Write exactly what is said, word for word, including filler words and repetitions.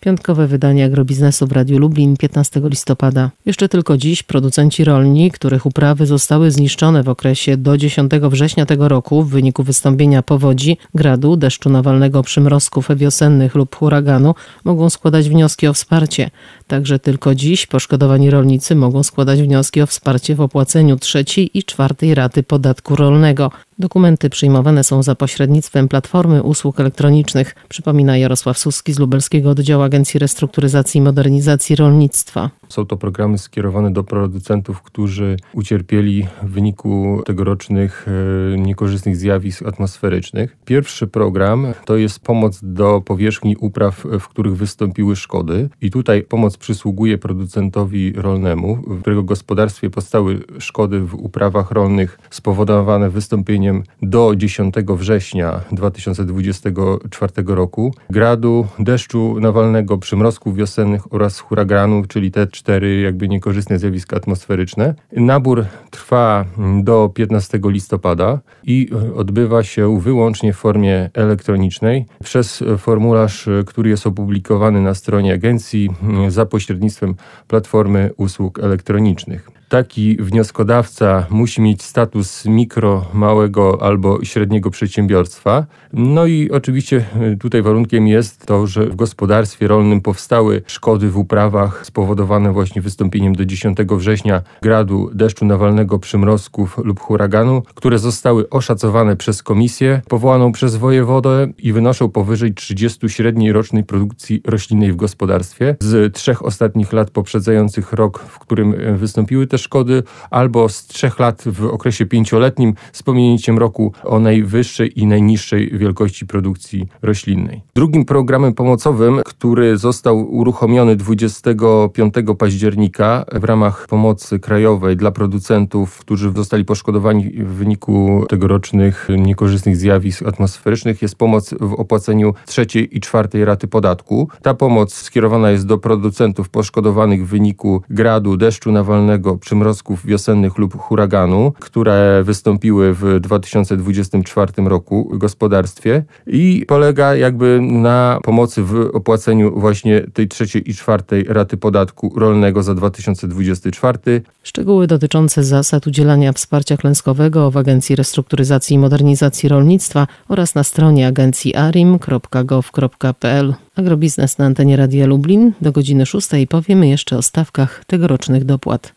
Piątkowe wydanie Agrobiznesu w Radiu Lublin piętnastego listopada. Jeszcze tylko dziś producenci rolni, których uprawy zostały zniszczone w okresie do dziesiątego września tego roku w wyniku wystąpienia powodzi, gradu, deszczu nawalnego, przymrozków wiosennych lub huraganu, mogą składać wnioski o wsparcie. Także tylko dziś poszkodowani rolnicy mogą składać wnioski o wsparcie w opłaceniu trzeciej i czwartej raty podatku rolnego. Dokumenty przyjmowane są za pośrednictwem Platformy Usług Elektronicznych, przypomina Jarosław Suski z Lubelskiego Oddziału Agencji Restrukturyzacji i Modernizacji Rolnictwa. Są to programy skierowane do producentów, którzy ucierpieli w wyniku tegorocznych e, niekorzystnych zjawisk atmosferycznych. Pierwszy program to jest pomoc do powierzchni upraw, w których wystąpiły szkody. I tutaj pomoc przysługuje producentowi rolnemu, w którego gospodarstwie powstały szkody w uprawach rolnych spowodowane wystąpieniem do dziesiątego września dwa tysiące dwudziestego czwartego roku gradu, deszczu nawalnego, przymrozków wiosennych oraz huraganu, czyli te cztery jakby niekorzystne zjawiska atmosferyczne. Nabór trwa do piętnastego listopada i odbywa się wyłącznie w formie elektronicznej przez formularz, który jest opublikowany na stronie agencji za pośrednictwem Platformy Usług Elektronicznych. Taki wnioskodawca musi mieć status mikro, małego albo średniego przedsiębiorstwa. No i oczywiście tutaj warunkiem jest to, że w gospodarstwie rolnym powstały szkody w uprawach spowodowane właśnie wystąpieniem do dziesiątego września gradu, deszczu nawalnego, przymrozków lub huraganu, które zostały oszacowane przez komisję powołaną przez wojewodę i wynoszą powyżej trzydziestu średniej rocznej produkcji roślinnej w gospodarstwie z trzech ostatnich lat poprzedzających rok, w którym wystąpiły te szkody, albo z trzech lat w okresie pięcioletnim z pominięciem roku o najwyższej i najniższej wielkości produkcji roślinnej. Drugim programem pomocowym, który został uruchomiony dwudziestego piątego października w ramach pomocy krajowej dla producentów, którzy zostali poszkodowani w wyniku tegorocznych niekorzystnych zjawisk atmosferycznych, jest pomoc w opłaceniu trzeciej i czwartej raty podatku. Ta pomoc skierowana jest do producentów poszkodowanych w wyniku gradu, deszczu nawalnego, przymrozków wiosennych lub huraganu, które wystąpiły w dwa tysiące dwudziestym czwartym roku w gospodarstwie i polega jakby na pomocy w opłaceniu właśnie tej trzeciej i czwartej raty podatku rolnego za dwa tysiące dwudziesty czwarty. Szczegóły dotyczące zasad udzielania wsparcia klęskowego w Agencji Restrukturyzacji i Modernizacji Rolnictwa oraz na stronie agencji arim kropka gov kropka pl. Agrobiznes na antenie Radia Lublin. Do godziny szóstej powiemy jeszcze o stawkach tegorocznych dopłat.